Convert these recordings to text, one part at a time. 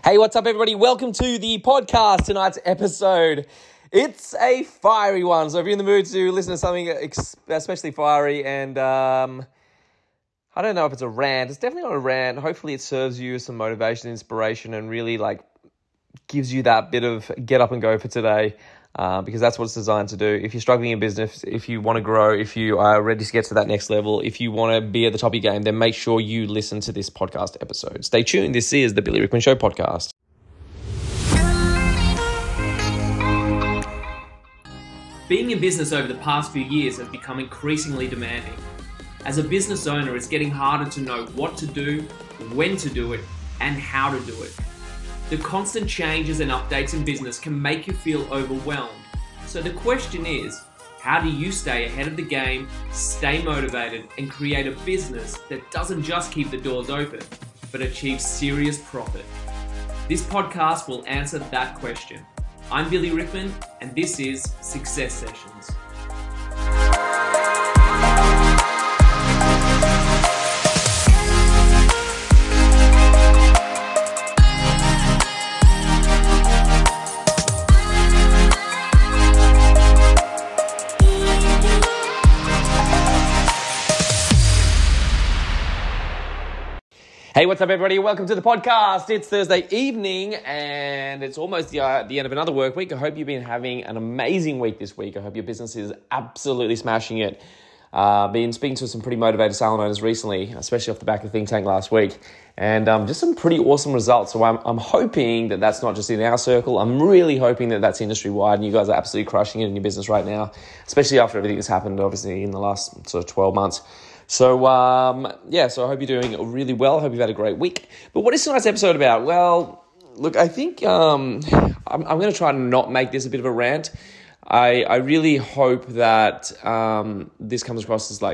Hey, what's up, everybody? Welcome to the podcast. Tonight's episode, it's a fiery one. So if you're in the mood to listen to something especially fiery and I don't know if it's a rant. It's definitely not a rant. Hopefully it serves you some motivation, inspiration, and really gives you that bit of get up and go for today. Because that's what it's designed to do. If you're struggling in business, if you want to grow, if you are ready to get to that next level, if you want to be at the top of your game, then make sure you listen to this podcast episode. Stay tuned. This is the Billy Rickman Show podcast. Being in business over the past few years has become increasingly demanding. As a business owner, it's getting harder to know what to do, when to do it, and how to do it. The constant changes and updates in business can make you feel overwhelmed. So the question is, how do you stay ahead of the game, stay motivated, and create a business that doesn't just keep the doors open, but achieves serious profit? This podcast will answer that question. I'm Billy Rickman, and this is Success Sessions. Hey, what's up, everybody? Welcome to the podcast. It's Thursday evening, and it's almost the end of another work week. I hope you've been having an amazing week this week. I hope your business is absolutely smashing it. Been speaking to some pretty motivated salon owners recently, especially off the back of Think Tank last week, and just some pretty awesome results. So I'm hoping that that's not just in our circle. I'm really hoping that that's industry-wide, and you guys are absolutely crushing it in your business right now, especially after everything that's happened, obviously, in the last sort of 12 months. So, so I hope you're doing really well. I hope you've had a great week. But what is tonight's episode about? Well, look, I think I'm going to try and not make this a bit of a rant. I really hope that this comes across as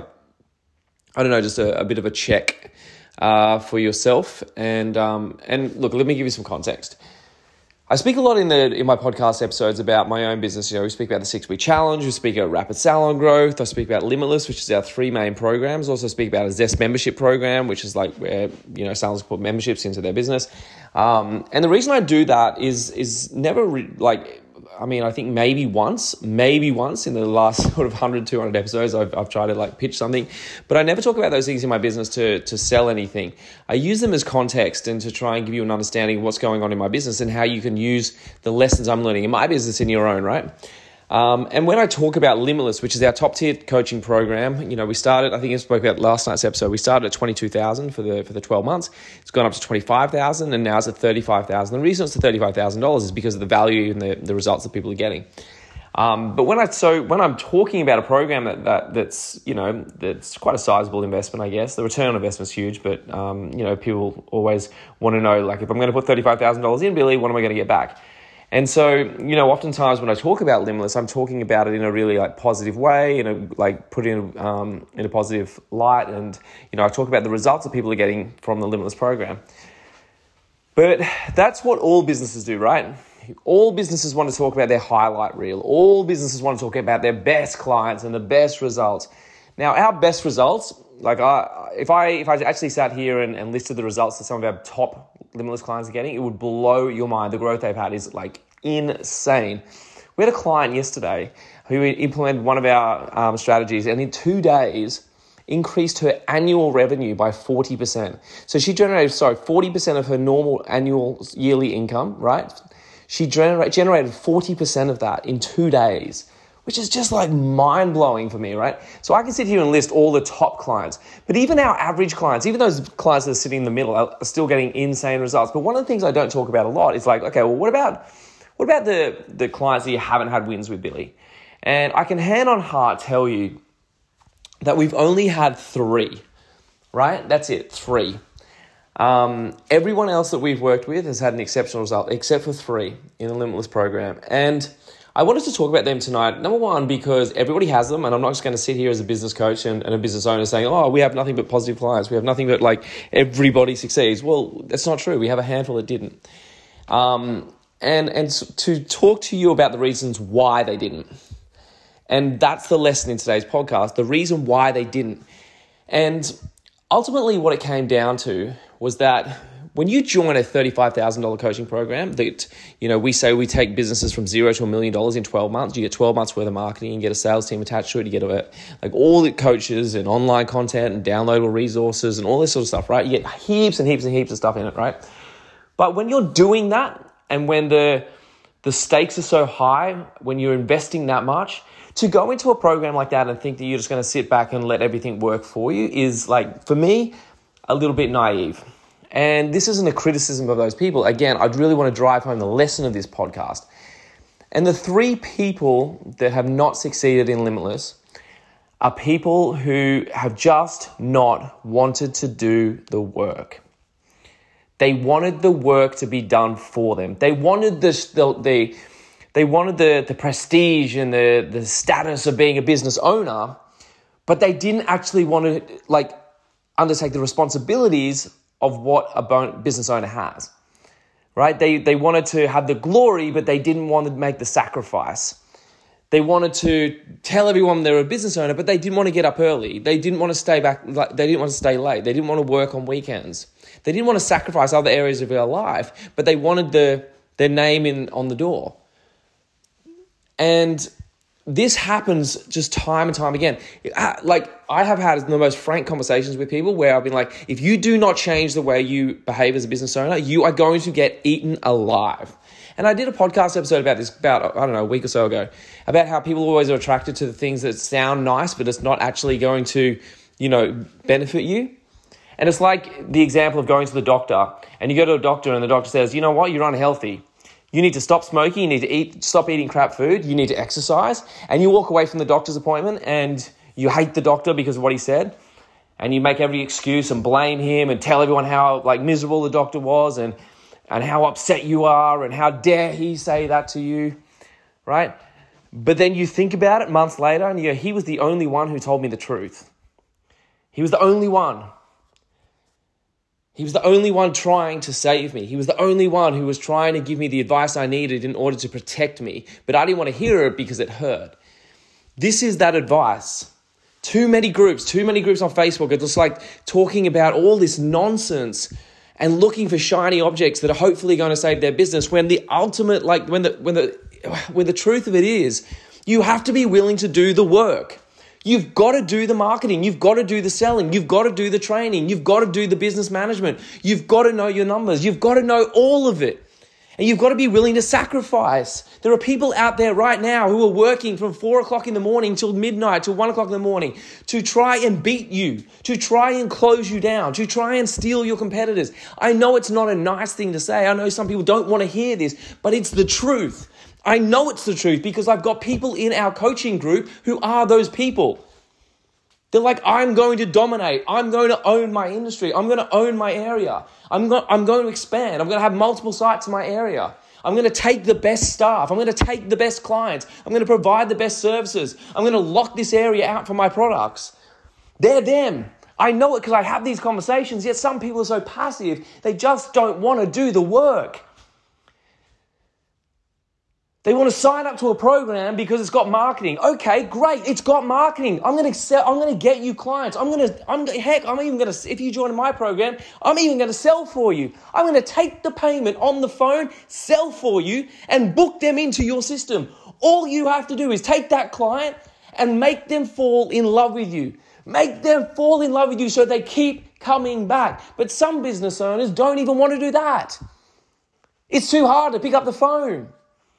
just a bit of a check for yourself. And look, let me give you some context. I speak a lot in my podcast episodes about my own business. We speak about the 6-week challenge. We speak about rapid salon growth. I speak about Limitless, which is our 3 main programs. I also speak about a Zest membership program, which is where salons put memberships into their business. And the reason I do that is never I think maybe once in the last sort of 100, 200 episodes, I've tried to pitch something, but I never talk about those things in my business to sell anything. I use them as context and to try and give you an understanding of what's going on in my business and how you can use the lessons I'm learning in my business in your own, right? And when I talk about Limitless, which is our top tier coaching program, we started, I think I spoke about last night's episode, we started at $22,000 for the 12 months. It's gone up to $25,000 and now it's at $35,000. The reason it's at $35,000 is because of the value and the results that people are getting. But when I'm talking about a program that's quite a sizable investment, I guess, the return on investment is huge, but people always want to know, if I'm going to put $35,000 in, Billy, what am I going to get back? And so, oftentimes when I talk about Limitless, I'm talking about it in a really positive way, put it in a positive light. And, I talk about the results that people are getting from the Limitless program. But that's what all businesses do, right? All businesses want to talk about their highlight reel. All businesses want to talk about their best clients and the best results. Now, our best results, if I actually sat here and listed the results that some of our top Limitless clients are getting, it would blow your mind. The growth they've had is insane. We had a client yesterday who implemented one of our strategies, and in 2 days increased her annual revenue by 40%. So she generated 40% of her normal annual yearly income, right? She generated 40% of that in 2 days, which is just mind-blowing for me, right? So I can sit here and list all the top clients, but even our average clients, even those clients that are sitting in the middle are still getting insane results. But one of the things I don't talk about a lot is what about the clients that you haven't had wins with, Billy? And I can hand on heart tell you that we've only had 3, right? That's it, 3. Everyone else that we've worked with has had an exceptional result, except for 3 in the Limitless program. And I wanted to talk about them tonight. Number one, because everybody has them, and I'm not just going to sit here as a business coach and a business owner saying, oh, we have nothing but positive clients. We have nothing but everybody succeeds. Well, that's not true. We have a handful that didn't. And to talk to you about the reasons why they didn't. And that's the lesson in today's podcast, the reason why they didn't. And ultimately what it came down to was that when you join a $35,000 coaching program that, we say we take businesses from $0 to $1 million in 12 months, you get 12 months worth of marketing, you get a sales team attached to it, you get all the coaches and online content and downloadable resources and all this sort of stuff, right? You get heaps and heaps and heaps of stuff in it, right? But when you're doing that and when the stakes are so high, when you're investing that much, to go into a program like that and think that you're just going to sit back and let everything work for you is, like, for me, a little bit naive. And this isn't a criticism of those people. Again, I'd really want to drive home the lesson of this podcast. And the 3 people that have not succeeded in Limitless are people who have just not wanted to do the work. They wanted the work to be done for them. They wanted the prestige and the status of being a business owner, but they didn't actually want to undertake the responsibilities of what a business owner has, right? They wanted to have the glory, but they didn't want to make the sacrifice. They wanted to tell everyone they were a business owner, but they didn't want to get up early. They didn't want to stay back. They didn't want to stay late. They didn't want to work on weekends. They didn't want to sacrifice other areas of their life, but they wanted their name on the door. And this happens just time and time again. I have had the most frank conversations with people where I've been like, if you do not change the way you behave as a business owner, you are going to get eaten alive. And I did a podcast episode about this a week or so ago, about how people always are attracted to the things that sound nice, but it's not actually going to, benefit you. And it's like the example of going to the doctor, and you go to a doctor and the doctor says, you know what, you're unhealthy. You need to stop smoking, you need to stop eating crap food, you need to exercise, and you walk away from the doctor's appointment and you hate the doctor because of what he said, and you make every excuse and blame him and tell everyone how miserable the doctor was and how upset you are and how dare he say that to you, right? But then you think about it months later and you go, he was the only one who told me the truth. He was the only one. He was the only one trying to save me. He was the only one who was trying to give me the advice I needed in order to protect me. But I didn't want to hear it because it hurt. This is that advice. Too many groups on Facebook are just talking about all this nonsense and looking for shiny objects that are hopefully going to save their business, when the ultimate, when the truth of it is, you have to be willing to do the work. You've got to do the marketing. You've got to do the selling. You've got to do the training. You've got to do the business management. You've got to know your numbers. You've got to know all of it. And you've got to be willing to sacrifice. There are people out there right now who are working from 4 o'clock in the morning till midnight, till 1 o'clock in the morning, to try and beat you, to try and close you down, to try and steal your competitors. I know it's not a nice thing to say. I know some people don't want to hear this, but it's the truth. I know it's the truth because I've got people in our coaching group who are those people. They're like, I'm going to dominate. I'm going to own my industry. I'm going to own my area. I'm going to expand. I'm going to have multiple sites in my area. I'm going to take the best staff. I'm going to take the best clients. I'm going to provide the best services. I'm going to lock this area out for my products. They're them. I know it because I have these conversations, yet some people are so passive, they just don't want to do the work. They want to sign up to a program because it's got marketing. Okay, great. It's got marketing. I'm going to get you clients. If you join my program, I'm even going to sell for you. I'm going to take the payment on the phone, sell for you, and book them into your system. All you have to do is take that client and make them fall in love with you. Make them fall in love with you so they keep coming back. But some business owners don't even want to do that. It's too hard to pick up the phone.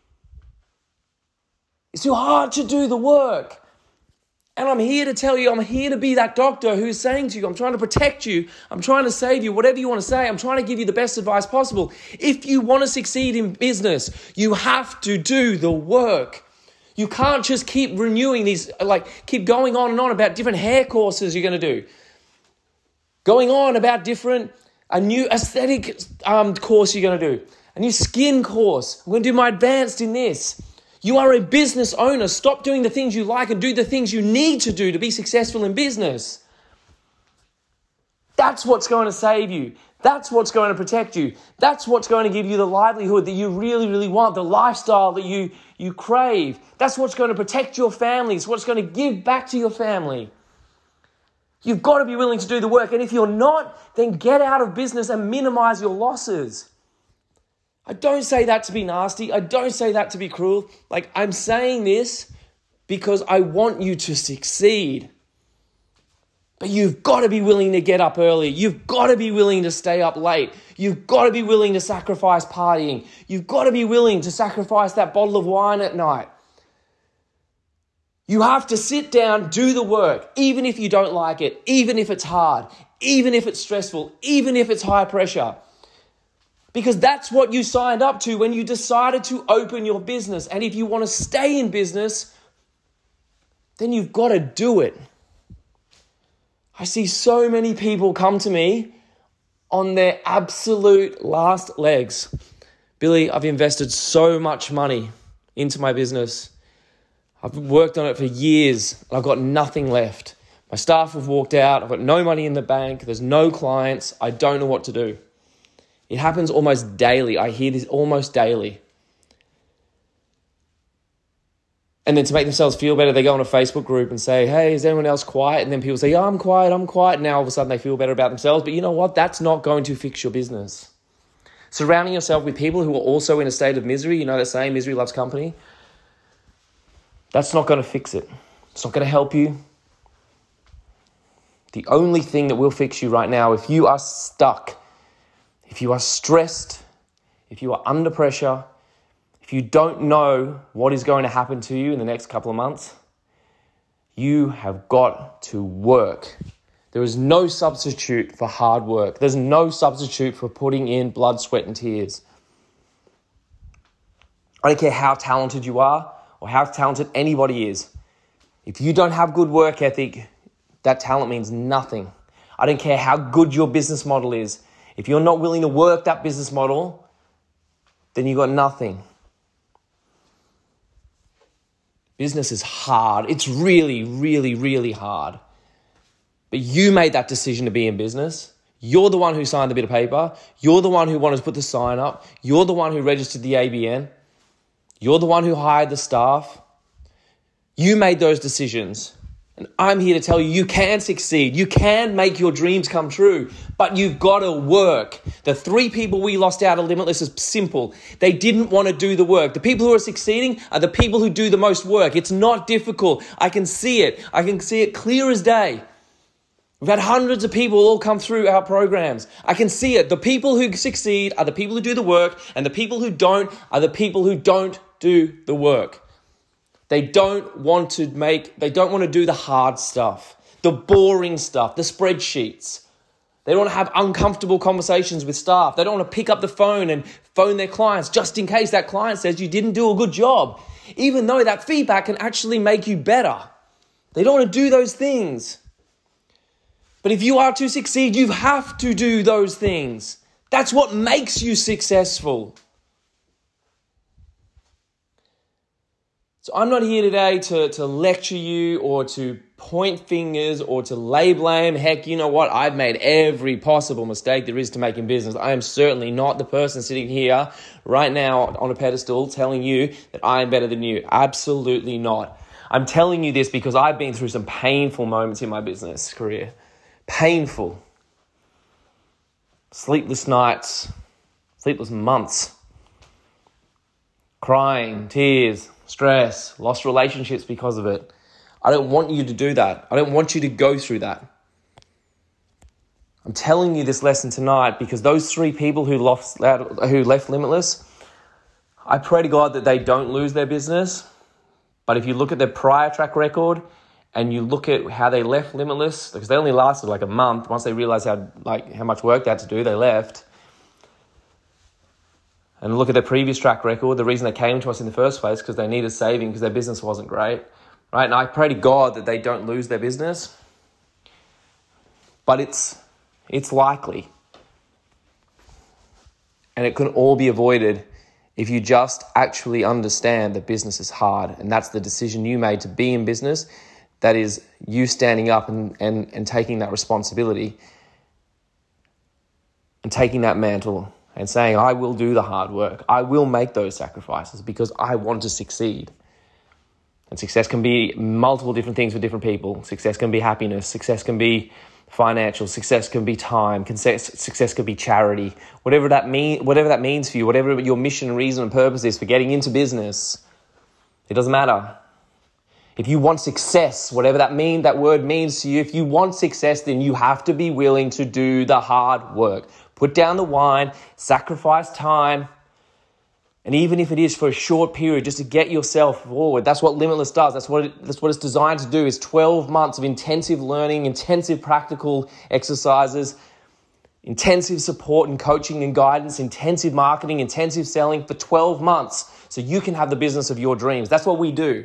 It's too hard to do the work. And I'm here to tell you, I'm here to be that doctor who's saying to you, I'm trying to protect you. I'm trying to save you, whatever you want to say. I'm trying to give you the best advice possible. If you want to succeed in business, you have to do the work. You can't just keep renewing these, keep going on and on about different hair courses you're going to do. Going on about a new aesthetic course you're going to do. A new skin course. I'm going to do my advanced in this. You are a business owner. Stop doing the things you like and do the things you need to do to be successful in business. That's what's going to save you. That's what's going to protect you. That's what's going to give you the livelihood that you really, really want, the lifestyle that you crave. That's what's going to protect your family. It's what's going to give back to your family. You've got to be willing to do the work. And if you're not, then get out of business and minimize your losses. I don't say that to be nasty. I don't say that to be cruel. Like, I'm saying this because I want you to succeed. But you've got to be willing to get up early. You've got to be willing to stay up late. You've got to be willing to sacrifice partying. You've got to be willing to sacrifice that bottle of wine at night. You have to sit down, do the work, even if you don't like it, even if it's hard, even if it's stressful, even if it's high pressure. Because that's what you signed up to when you decided to open your business. And if you want to stay in business, then you've got to do it. I see so many people come to me on their absolute last legs. Billy, I've invested so much money into my business. I've worked on it for years and I've got nothing left. My staff have walked out. I've got no money in the bank. There's no clients. I don't know what to do. It happens almost daily. I hear this almost daily. And then to make themselves feel better, they go on a Facebook group and say, hey, is anyone else quiet? And then people say, yeah, I'm quiet. And now all of a sudden they feel better about themselves. But you know what? That's not going to fix your business. Surrounding yourself with people who are also in a state of misery, you know that saying, misery loves company? That's not going to fix it. It's not going to help you. The only thing that will fix you right now, if you are stuck, if you are stressed, if you are under pressure, if you don't know what is going to happen to you in the next couple of months, you have got to work. There is no substitute for hard work. There's no substitute for putting in blood, sweat, and tears. I don't care how talented you are or how talented anybody is. If you don't have good work ethic, that talent means nothing. I don't care how good your business model is. If you're not willing to work that business model, then you got nothing. Business is hard. It's really, really, really hard. But you made that decision to be in business. You're the one who signed the bit of paper. You're the one who wanted to put the sign up. You're the one who registered the ABN. You're the one who hired the staff. You made those decisions. And I'm here to tell you, you can succeed. You can make your dreams come true, but you've got to work. The 3 people we lost out of Limitless is simple. They didn't want to do the work. The people who are succeeding are the people who do the most work. It's not difficult. I can see it. I can see it clear as day. We've had hundreds of people all come through our programs. I can see it. The people who succeed are the people who do the work, and the people who don't are the people who don't do the work. They don't want to do the hard stuff, the boring stuff, the spreadsheets. They don't want to have uncomfortable conversations with staff. They don't want to pick up the phone and phone their clients just in case that client says you didn't do a good job, even though that feedback can actually make you better. They don't want to do those things. But if you are to succeed, you have to do those things. That's what makes you successful. So I'm not here today to lecture you or to point fingers or to lay blame. Heck, you know what? I've made every possible mistake there is to make in business. I am certainly not the person sitting here right now on a pedestal telling you that I am better than you. Absolutely not. I'm telling you this because I've been through some painful moments in my business career. Painful. Sleepless nights, sleepless months, crying, tears, stress, lost relationships because of it. I don't want you to do that. I don't want you to go through that. I'm telling you this lesson tonight because those 3 people who left Limitless, I pray to God that they don't lose their business. But if you look at their prior track record and you look at how they left Limitless, because they only lasted like a month, once they realized how much work they had to do, they left. And look at their previous track record. The reason they came to us in the first place because they needed saving because their business wasn't great, right? And I pray to God that they don't lose their business, but it's likely, and it can all be avoided if you just actually understand that business is hard, and that's the decision you made to be in business. That is you standing up and taking that responsibility and taking that mantle. And saying, I will do the hard work. I will make those sacrifices because I want to succeed. And success can be multiple different things for different people. Success can be happiness. Success can be financial. Success can be time. Success can be charity. Whatever that means for you, whatever your mission, reason, and purpose is for getting into business, it doesn't matter. If you want success, whatever that word means to you, if you want success, then you have to be willing to do the hard work. Put down the wine, sacrifice time, and even if it is for a short period, just to get yourself forward. That's what Limitless does. That's what it's designed to do, is 12 months of intensive learning, intensive practical exercises, intensive support and coaching and guidance, intensive marketing, intensive selling for 12 months so you can have the business of your dreams. That's what we do.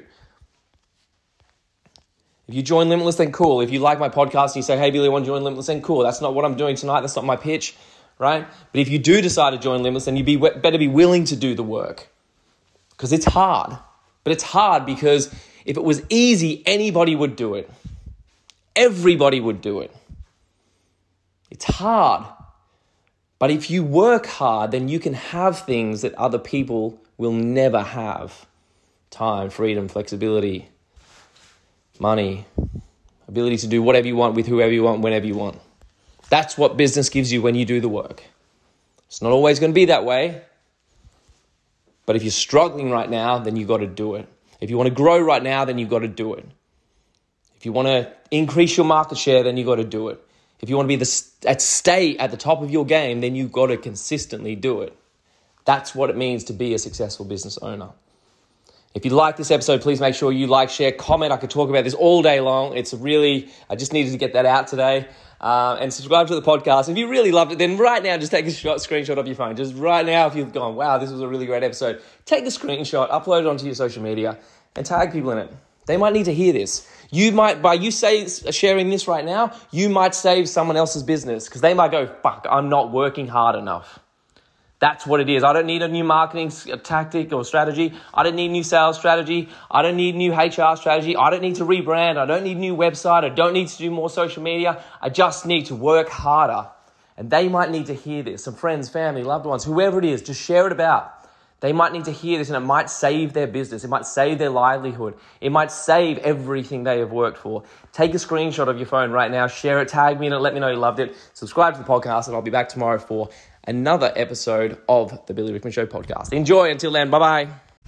If you join Limitless, then cool. If you like my podcast and you say, hey, Billy, I want to join Limitless, then cool. That's not what I'm doing tonight. That's not my pitch. Right? But if you do decide to join Limitless, then you better be willing to do the work, because it's hard. But it's hard because if it was easy, anybody would do it. Everybody would do it. It's hard. But if you work hard, then you can have things that other people will never have. Time, freedom, flexibility, money, ability to do whatever you want with whoever you want, whenever you want. That's what business gives you when you do the work. It's not always going to be that way. But if you're struggling right now, then you've got to do it. If you want to grow right now, then you've got to do it. If you want to increase your market share, then you've got to do it. If you want to be stay at the top of your game, then you've got to consistently do it. That's what it means to be a successful business owner. If you like this episode, please make sure you like, share, comment. I could talk about this all day long. I just needed to get that out today. And subscribe to the podcast. If you really loved it, then right now, just take a screenshot of your phone. Just right now, if you've gone, wow, this was a really great episode, take a screenshot, upload it onto your social media, and tag people in it. They might need to hear this. You might, by you sharing this right now, you might save someone else's business, because they might go, fuck, I'm not working hard enough. That's what it is. I don't need a new marketing tactic or strategy. I don't need new sales strategy. I don't need new HR strategy. I don't need to rebrand. I don't need a new website. I don't need to do more social media. I just need to work harder. And they might need to hear this. Some friends, family, loved ones, whoever it is, just share it about. They might need to hear this, and it might save their business. It might save their livelihood. It might save everything they have worked for. Take a screenshot of your phone right now. Share it. Tag me in it. Let me know you loved it. Subscribe to the podcast, and I'll be back tomorrow for another episode of the Billy Rickman Show podcast. Enjoy. Until then, bye-bye.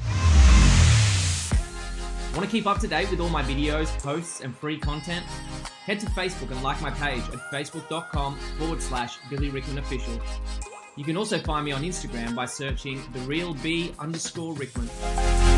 Want to keep up to date with all my videos, posts, and free content? Head to Facebook and like my page at facebook.com/Billy Rickman Official. You can also find me on Instagram by searching @TheRealB_Rickman.